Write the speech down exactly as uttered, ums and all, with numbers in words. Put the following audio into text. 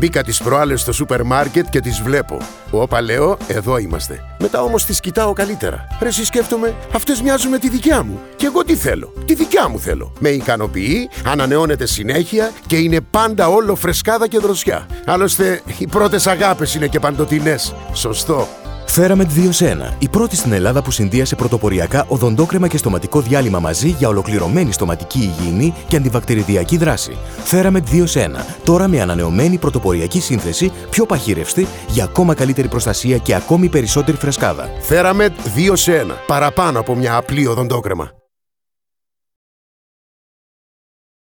Μπήκα τις προάλλες στο σούπερ μάρκετ και τις βλέπω. Όπα, λέω, εδώ είμαστε. Μετά όμως τις κοιτάω καλύτερα. Ρε, εσύ, σκέφτομαι, αυτές μοιάζουν με τη δικιά μου. Και εγώ τι θέλω? Τη δικιά μου θέλω. Με ικανοποιεί, ανανεώνεται συνέχεια και είναι πάντα όλο φρεσκάδα και δροσιά. Άλλωστε, οι πρώτες αγάπες είναι και παντοτινές. Σωστό. Θέραμεντ δύο σε ένα, η πρώτη στην Ελλάδα που συνδύασε πρωτοποριακά οδοντόκρεμα και στοματικό διάλειμμα μαζί για ολοκληρωμένη στοματική υγιεινή και αντιβακτηριδιακή δράση. Θέραμεντ δύο σε ένα, τώρα με ανανεωμένη πρωτοποριακή σύνθεση, πιο παχύρευστη, για ακόμα καλύτερη προστασία και ακόμη περισσότερη φρεσκάδα. Θέραμεντ δύο σε ένα, παραπάνω από μια απλή οδοντόκρεμα.